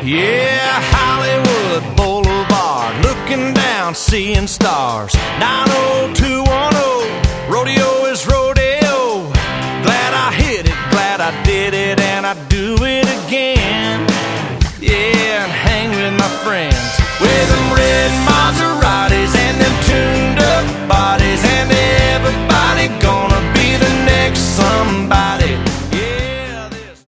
Yeah, Hollywood Boulevard, looking down, seeing stars. 90210, rodeo is rodeo. Glad I hit it, glad I did it, and I do it again. Yeah, and hang with my friends with them red Maseratis